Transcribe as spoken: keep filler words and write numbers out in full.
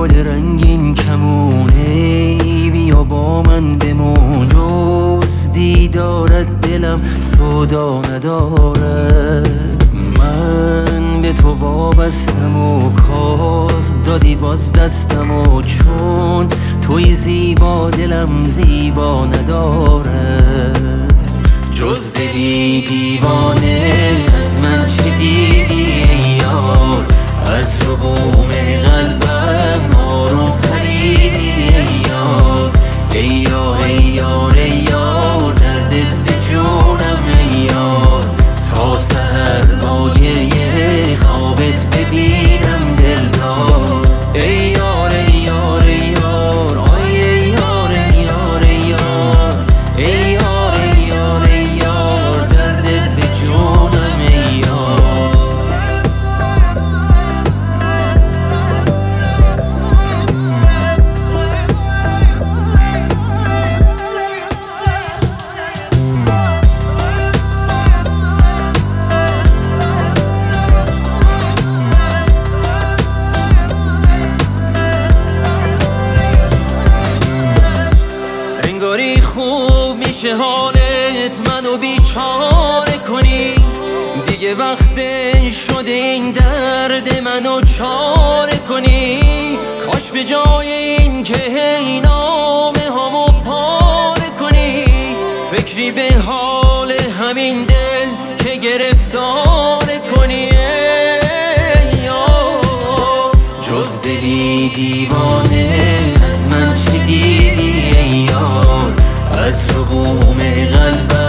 گل رنگین کمونه بیا با من بمون، جز دیدارت دلم سودا نداره. من به تو وابستم و کار دادی باز دستم و چون توی زیبا دلم زیبا نداره. جز دلی دیوانه از من چه دیدی ای یار، از رو بوم قلبم آروم پریدی ای یار. ای یار ای یار ای یار دردت به جونم ای یار، تا سحر مایه خوابت ببینم دلدار. ای یار ای یار ای یار آی ای یار ای یار ای یار ای یار ای یار ای یار دردت به جونم ای یار. انگاری خوب میشه حالت منو بیچاره کنی، دیگه وقت شده این درد منو چاره کنی. کاش به جای این که هی نامه هامو پاره کنی، فکری به حال همین دل که گرفتاره کنی. ای یار جز دلی دیوانه از من چی دیدی ای یار، از رو بوم قلبم